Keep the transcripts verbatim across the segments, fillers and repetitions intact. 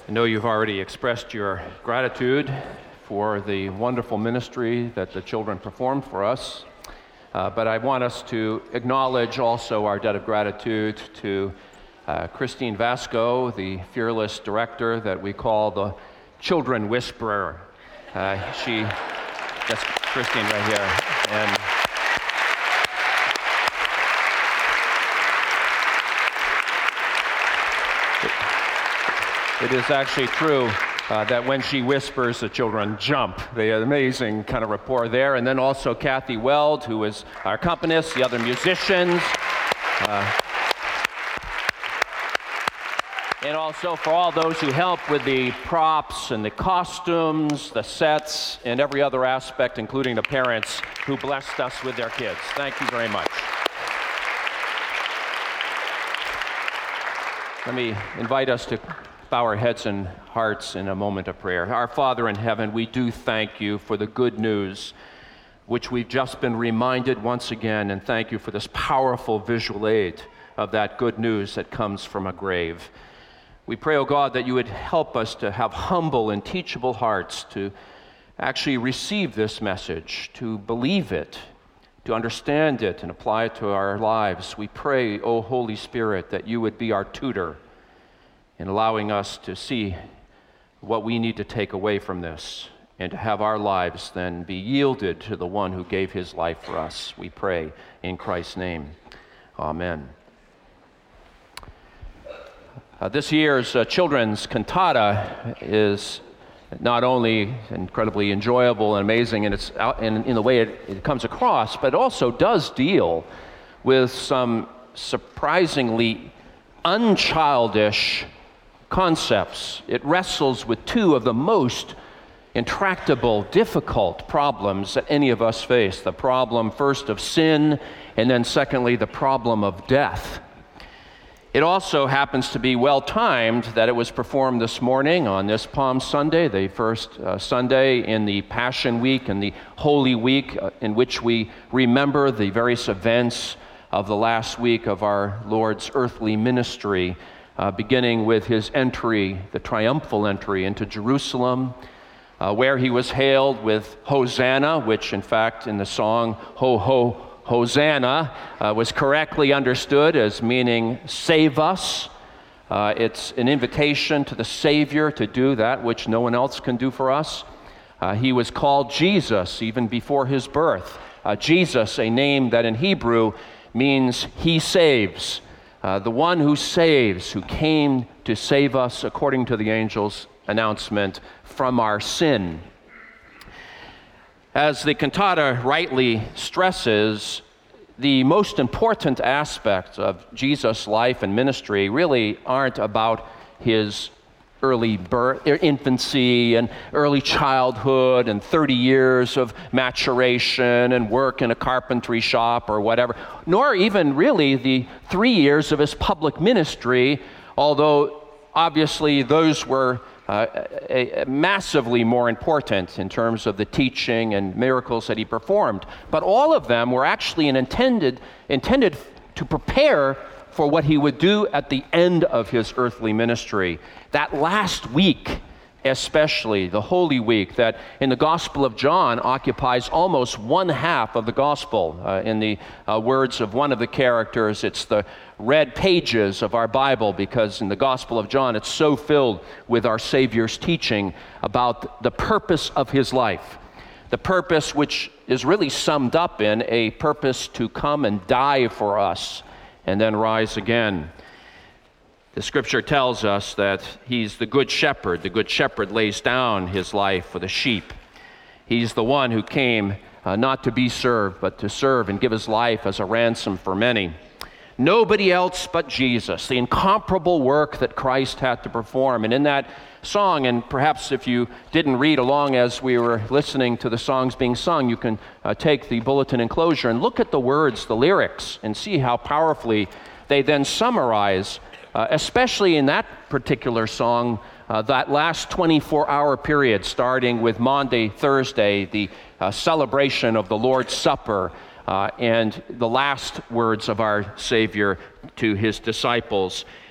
I know you've already expressed your gratitude for the wonderful ministry that the children performed for us, uh, but I want us to acknowledge also our debt of gratitude to uh, Christine Vasco, the fearless director that we call the Children Whisperer. Uh, she, that's Christine right here. And it is actually true uh, that when she whispers, the children jump. They have amazing kind of rapport there. And then also Kathy Weld, who is our accompanist, the other musicians. Uh, and also for all those who help with the props and the costumes, the sets, and every other aspect, including the parents who blessed us with their kids. Thank you very much. Let me invite us to bow our heads and hearts in a moment of prayer. Our Father in heaven, we do thank you for the good news, which we've just been reminded once again, and thank you for this powerful visual aid of that good news that comes from a grave. We pray, oh God, that you would help us to have humble and teachable hearts to actually receive this message, to believe it, to understand it and apply it to our lives. We pray, oh Holy Spirit, that you would be our tutor in allowing us to see what we need to take away from this and to have our lives then be yielded to the one who gave his life for us. We pray in Christ's name. Amen. Uh, this year's uh, children's cantata is not only incredibly enjoyable and amazing in, its, in, in the way it, it comes across, but also does deal with some surprisingly unchildish concepts. It wrestles with two of the most intractable, difficult problems that any of us face. The problem first of sin, and then secondly, the problem of death. It also happens to be well-timed that it was performed this morning on this Palm Sunday, the first uh, Sunday in the Passion Week and the Holy Week, uh, in which we remember the various events of the last week of our Lord's earthly ministry, Uh, beginning with his entry, the triumphal entry into Jerusalem, uh, where he was hailed with Hosanna, which in fact in the song Ho Ho Hosanna uh, was correctly understood as meaning save us. Uh, it's an invitation to the Savior to do that which no one else can do for us. Uh, he was called Jesus even before his birth. Uh, Jesus, a name that in Hebrew means he saves. Uh, the one who saves, who came to save us, according to the angel's announcement, from our sin. As the cantata rightly stresses, the most important aspects of Jesus' life and ministry really aren't about his early birth, infancy and early childhood and thirty years of maturation and work in a carpentry shop or whatever, nor even really the three years of his public ministry, although obviously those were uh, a, a massively more important in terms of the teaching and miracles that he performed. But all of them were actually an intended, intended to prepare for what he would do at the end of his earthly ministry. That last week, especially, the Holy Week, that in the Gospel of John occupies almost one half of the Gospel. Uh, in the uh, words of one of the characters, it's the red pages of our Bible, because in the Gospel of John, it's so filled with our Savior's teaching about the purpose of his life. The purpose which is really summed up in a purpose to come and die for us and then rise again. The scripture tells us that he's the good shepherd. The good shepherd lays down his life for the sheep. He's the one who came uh, not to be served, but to serve and give his life as a ransom for many. Nobody else but Jesus, the incomparable work that Christ had to perform. And in that song, and perhaps if you didn't read along as we were listening to the songs being sung, you can uh, take the bulletin enclosure and look at the words, the lyrics, and see how powerfully they then summarize, uh, especially in that particular song, uh, that last twenty-four hour period, starting with Maundy Thursday, the uh, celebration of the Lord's Supper, uh, and the last words of our Savior to his disciples.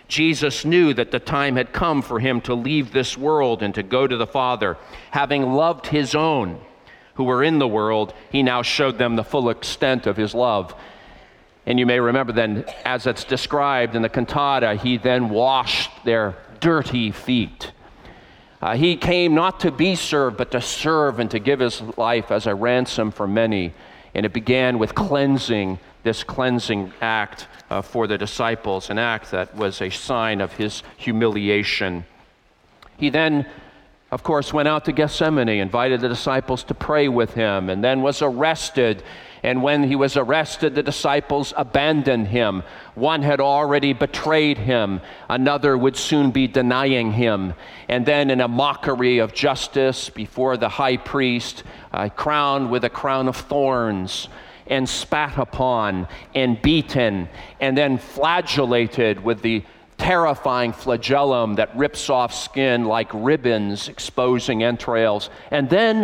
Jesus knew that the time had come for him to leave this world and to go to the Father. Having loved his own who were in the world, he now showed them the full extent of his love. And you may remember then, as it's described in the cantata, he then washed their dirty feet. Uh, he came not to be served, but to serve and to give his life as a ransom for many. And it began with cleansing, this cleansing act uh, for the disciples, an act that was a sign of his humiliation. He then, of course, went out to Gethsemane, invited the disciples to pray with him, and then was arrested. And when he was arrested, the disciples abandoned him. One had already betrayed him. Another would soon be denying him. And then in a mockery of justice before the high priest, uh, crowned with a crown of thorns, and spat upon and beaten, and then flagellated with the terrifying flagellum that rips off skin like ribbons, exposing entrails, and then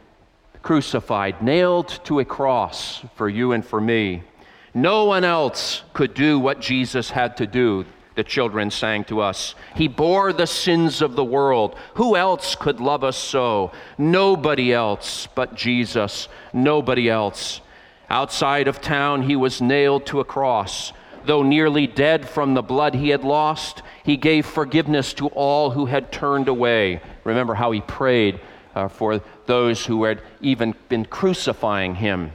crucified, nailed to a cross for you and for me. No one else could do what Jesus had to do, the children sang to us. He bore the sins of the world. Who else could love us so? Nobody else but Jesus. Nobody else. Outside of town, he was nailed to a cross. Though nearly dead from the blood he had lost, he gave forgiveness to all who had turned away. Remember how he prayed uh, for those who had even been crucifying him.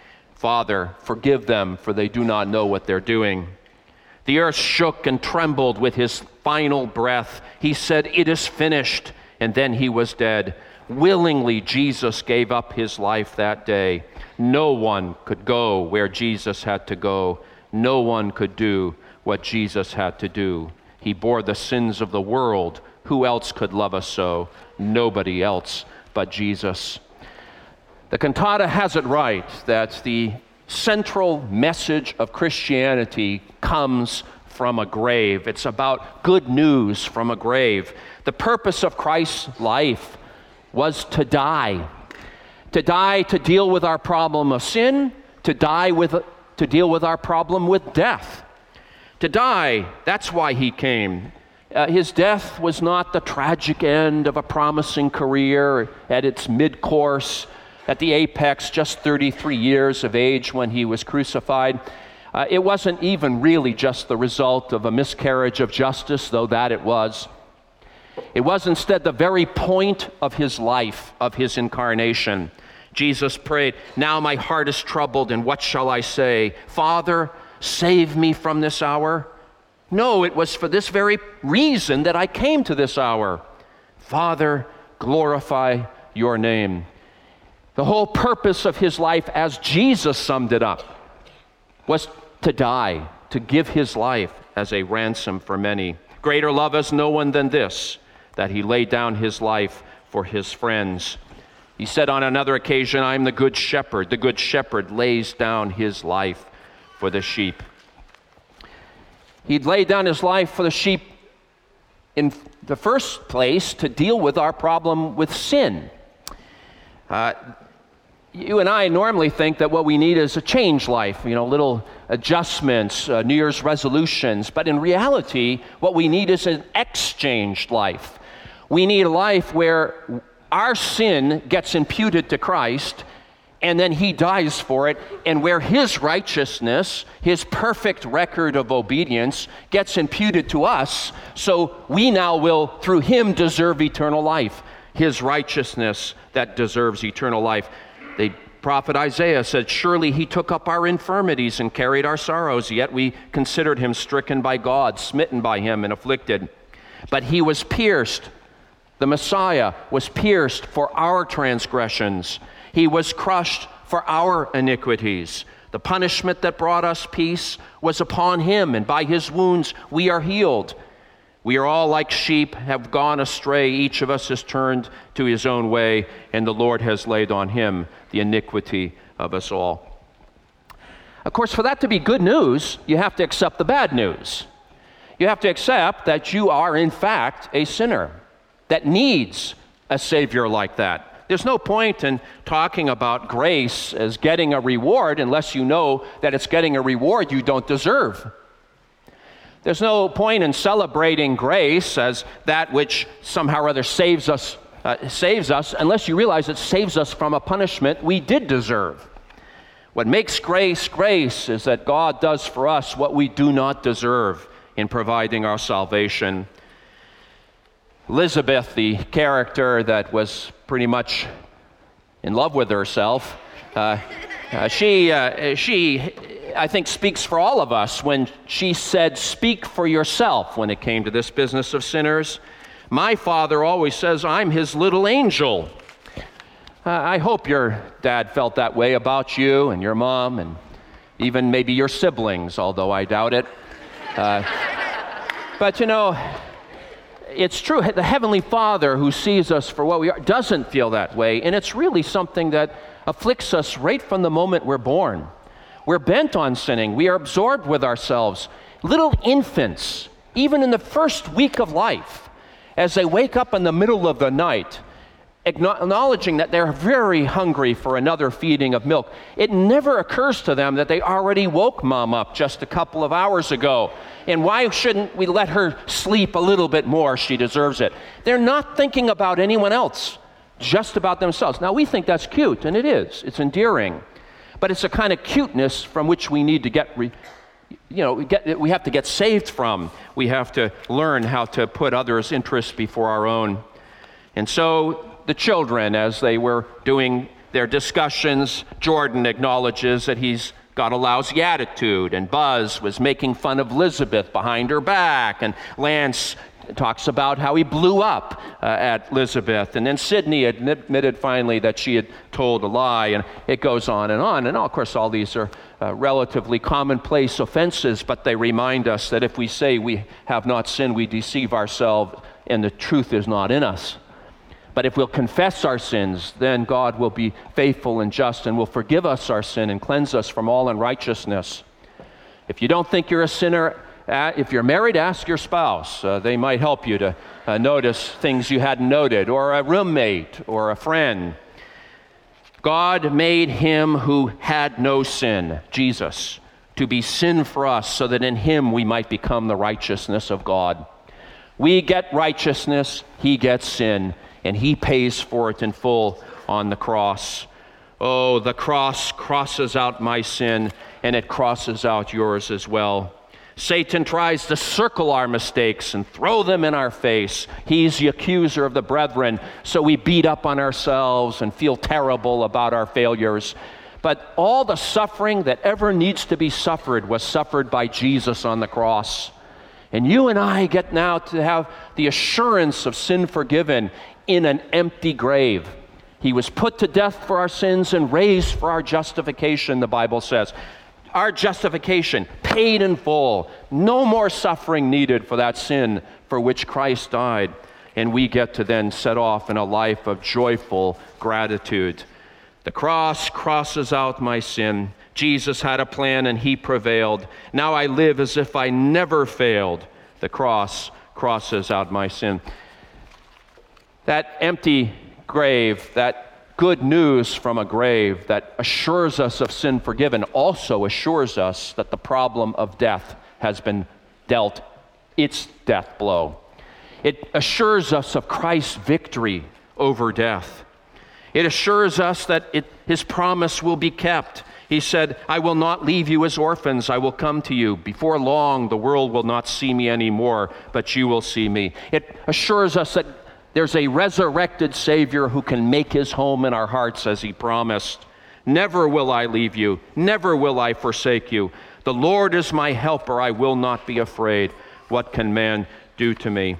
Father, forgive them, for they do not know what they're doing. The earth shook and trembled with his final breath. He said, "It is finished," and then he was dead. Willingly, Jesus gave up his life that day. No one could go where Jesus had to go. No one could do what Jesus had to do. He bore the sins of the world. Who else could love us so? Nobody else but Jesus. The cantata has it right that the central message of Christianity comes from a grave. It's about good news from a grave. The purpose of Christ's life was to die. To die to deal with our problem of sin, to die with, to deal with our problem with death. To die, that's why he came. Uh, his death was not the tragic end of a promising career at its mid-course, at the apex, just thirty-three years of age when he was crucified. Uh, it wasn't even really just the result of a miscarriage of justice, though that it was. It was instead the very point of his life, of his incarnation. Jesus prayed, "Now my heart is troubled, and what shall I say? Father, save me from this hour." No, it was for this very reason that I came to this hour. Father, glorify your name. The whole purpose of his life, as Jesus summed it up, was to die, to give his life as a ransom for many. Greater love has no one than this, that he laid down his life for his friends. He said on another occasion, "I am the good shepherd. The good shepherd lays down his life for the sheep." He'd laid down his life for the sheep in the first place to deal with our problem with sin. Uh, you and I normally think that what we need is a change life, you know, little adjustments, uh, New Year's resolutions. But in reality, what we need is an exchanged life. We need a life where our sin gets imputed to Christ, and then he dies for it, and where his righteousness, his perfect record of obedience, gets imputed to us, so we now will, through him, deserve eternal life. His righteousness that deserves eternal life. The prophet Isaiah said, "Surely he took up our infirmities and carried our sorrows, yet we considered him stricken by God, smitten by him and afflicted. But he was pierced." The Messiah was pierced for our transgressions. He was crushed for our iniquities. The punishment that brought us peace was upon him, and by his wounds we are healed. We are all like sheep, have gone astray. Each of us has turned to his own way, and the Lord has laid on him the iniquity of us all. Of course, for that to be good news, you have to accept the bad news. You have to accept that you are, in fact, a sinner that needs a Savior like that. There's no point in talking about grace as getting a reward unless you know that it's getting a reward you don't deserve. There's no point in celebrating grace as that which somehow or other saves us, uh, saves us unless you realize it saves us from a punishment we did deserve. What makes grace grace is that God does for us what we do not deserve in providing our salvation. Elizabeth, the character that was pretty much in love with herself, uh, uh, she, uh, she, I think, speaks for all of us when she said, "Speak for yourself," when it came to this business of sinners. My father always says, "I'm his little angel." Uh, I hope your dad felt that way about you and your mom and even maybe your siblings, although I doubt it. Uh, but you know, it's true, the Heavenly Father who sees us for what we are doesn't feel that way, and it's really something that afflicts us right from the moment we're born. We're bent on sinning. We are absorbed with ourselves. Little infants, even in the first week of life, as they wake up in the middle of the night, acknowledging that they're very hungry for another feeding of milk, it never occurs to them that they already woke mom up just a couple of hours ago. And why shouldn't we let her sleep a little bit more? She deserves it. They're not thinking about anyone else, just about themselves. Now, we think that's cute, and it is. It's endearing. But it's a kind of cuteness from which we need to get, re, you know, we, get, we have to get saved from. We have to learn how to put others' interests before our own. And so the children, as they were doing their discussions, Jordan acknowledges that he's got a lousy attitude, and Buzz was making fun of Elizabeth behind her back, and Lance talks about how he blew up uh, at Elizabeth, and then Sydney admitted finally that she had told a lie, and it goes on and on. And of course, all these are uh, relatively commonplace offenses, but they remind us that if we say we have not sinned, we deceive ourselves, and the truth is not in us. But if we'll confess our sins, then God will be faithful and just and will forgive us our sin and cleanse us from all unrighteousness. If you don't think you're a sinner, uh, if you're married, ask your spouse. Uh, they might help you to uh, notice things you hadn't noted, or a roommate or a friend. God made him who had no sin, Jesus, to be sin for us so that in him we might become the righteousness of God. We get righteousness, he gets sin, and he pays for it in full on the cross. Oh, the cross crosses out my sin, and it crosses out yours as well. Satan tries to circle our mistakes and throw them in our face. He's the accuser of the brethren, so we beat up on ourselves and feel terrible about our failures. But all the suffering that ever needs to be suffered was suffered by Jesus on the cross. And you and I get now to have the assurance of sin forgiven in an empty grave. He was put to death for our sins and raised for our justification, the Bible says. Our justification, paid in full. No more suffering needed for that sin for which Christ died. And we get to then set off in a life of joyful gratitude. The cross crosses out my sin. Jesus had a plan and he prevailed. Now I live as if I never failed. The cross crosses out my sin. That empty grave, that good news from a grave that assures us of sin forgiven, also assures us that the problem of death has been dealt its death blow. It assures us of Christ's victory over death. It assures us that it, his promise will be kept. He said, I will not leave you as orphans, I will come to you. Before long, the world will not see me anymore, but you will see me. It assures us that there's a resurrected Savior who can make his home in our hearts as he promised. Never will I leave you. Never will I forsake you. The Lord is my helper. I will not be afraid. What can man do to me?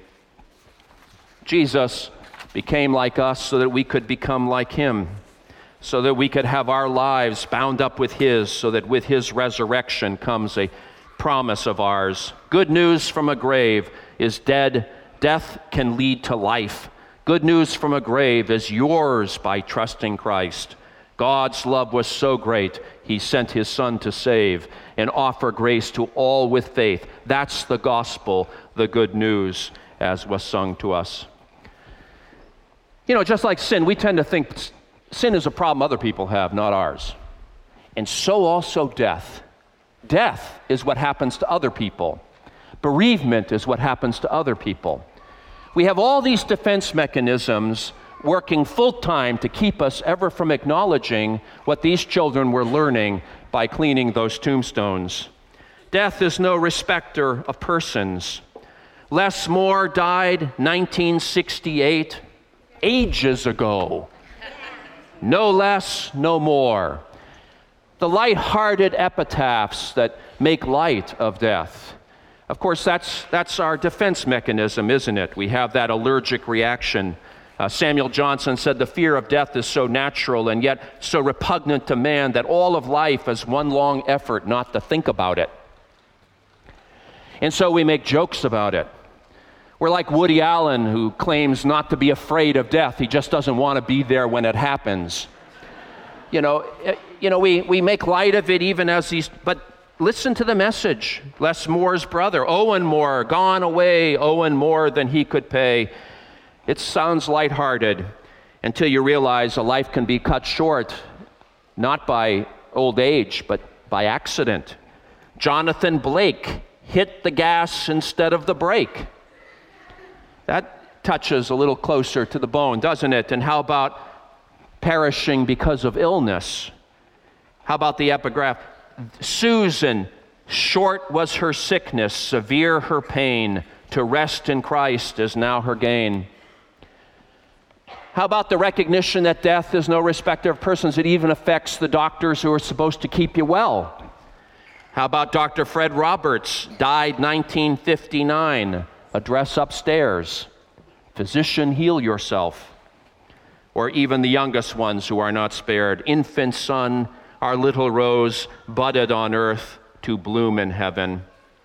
Jesus became like us so that we could become like him, so that we could have our lives bound up with his, so that with his resurrection comes a promise of ours. Good news from a grave is dead. Death can lead to life. Good news from a grave is yours by trusting Christ. God's love was so great, he sent his Son to save and offer grace to all with faith. That's the gospel, the good news, as was sung to us. You know, just like sin, we tend to think sin is a problem other people have, not ours. And so also death. Death is what happens to other people. Bereavement is what happens to other people. We have all these defense mechanisms working full-time to keep us ever from acknowledging what these children were learning by cleaning those tombstones. Death is no respecter of persons. Les Moore died nineteen sixty-eight, ages ago. No less, no more. The light-hearted epitaphs that make light of death. Of course, that's, that's our defense mechanism, isn't it? We have that allergic reaction. Uh, Samuel Johnson said, the fear of death is so natural and yet so repugnant to man that all of life is one long effort not to think about it. And so we make jokes about it. We're like Woody Allen, who claims not to be afraid of death. He just doesn't want to be there when it happens. You know, you know, we, we make light of it even as these, but listen to the message. Les Moore's brother, Owen Moore, gone away, Owen more than he could pay. It sounds lighthearted until you realize a life can be cut short, not by old age, but by accident. Jonathan Blake hit the gas instead of the brake. That touches a little closer to the bone, doesn't it? And how about perishing because of illness? How about the epigraph? Susan, short was her sickness, severe her pain. To rest in Christ is now her gain. How about the recognition that death is no respecter of persons? It even affects the doctors who are supposed to keep you well. How about Doctor Fred Roberts, died nineteen fifty-nine, address upstairs, physician, heal yourself. Or even the youngest ones who are not spared, infant son, our little rose, budded on earth to bloom in heaven.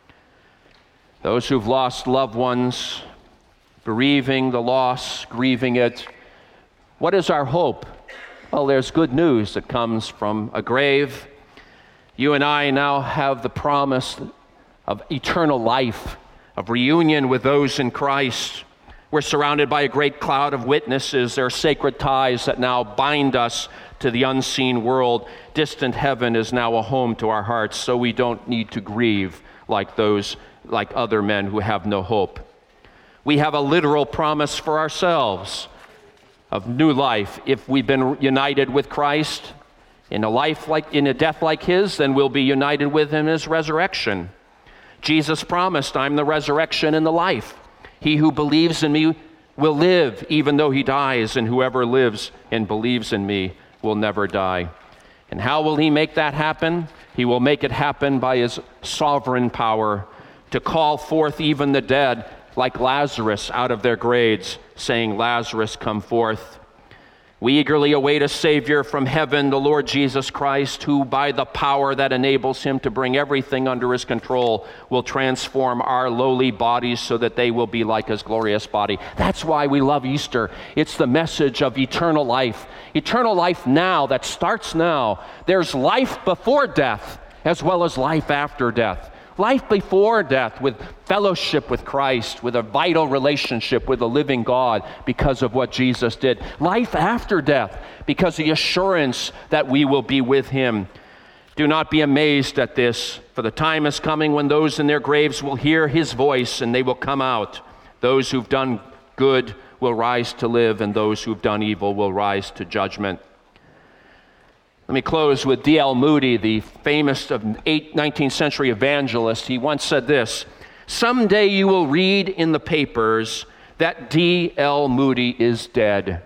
Those who've lost loved ones, bereaving the loss, grieving it. What is our hope? Well, there's good news that comes from a grave. You and I now have the promise of eternal life, of reunion with those in Christ. We're surrounded by a great cloud of witnesses. There are sacred ties that now bind us to the unseen world. Distant heaven is now a home to our hearts, so we don't need to grieve like those, like other men who have no hope. We have a literal promise for ourselves of new life. If we've been united with Christ in a life like, in a death like his, then we'll be united with him in his resurrection. Jesus promised, I'm the resurrection and the life. He who believes in me will live even though he dies, and whoever lives and believes in me will never die. And how will he make that happen? He will make it happen by his sovereign power to call forth even the dead, like Lazarus, out of their graves, saying, Lazarus, come forth. We eagerly await a Savior from heaven, the Lord Jesus Christ, who by the power that enables him to bring everything under his control will transform our lowly bodies so that they will be like his glorious body. That's why we love Easter. It's the message of eternal life. Eternal life now, that starts now. There's life before death as well as life after death. Life before death with fellowship with Christ, with a vital relationship with the living God because of what Jesus did. Life after death because of the assurance that we will be with him. Do not be amazed at this, for the time is coming when those in their graves will hear his voice and they will come out. Those who've done good will rise to live, and those who've done evil will rise to judgment. Let me close with D L Moody, the famous nineteenth century evangelist. He once said this, someday you will read in the papers that D L Moody is dead.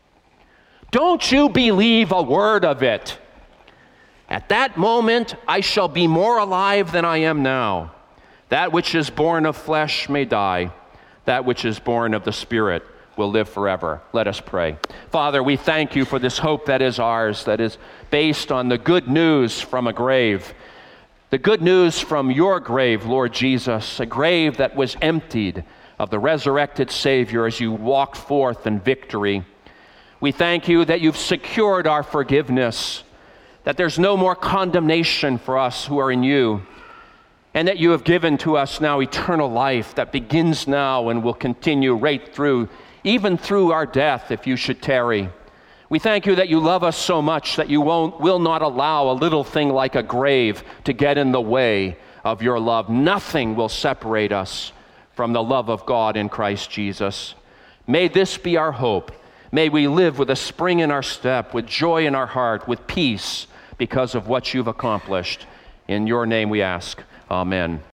Don't you believe a word of it. At that moment, I shall be more alive than I am now. That which is born of flesh may die. That which is born of the Spirit will live forever. Let us pray. Father, we thank you for this hope that is ours, that is based on the good news from a grave. The good news from your grave, Lord Jesus, a grave that was emptied of the resurrected Savior as you walked forth in victory. We thank you that you've secured our forgiveness, that there's no more condemnation for us who are in you, and that you have given to us now eternal life that begins now and will continue right through, even through our death if you should tarry. We thank you that you love us so much that you won't, will not allow a little thing like a grave to get in the way of your love. Nothing will separate us from the love of God in Christ Jesus. May this be our hope. May we live with a spring in our step, with joy in our heart, with peace because of what you've accomplished. In your name we ask. Amen.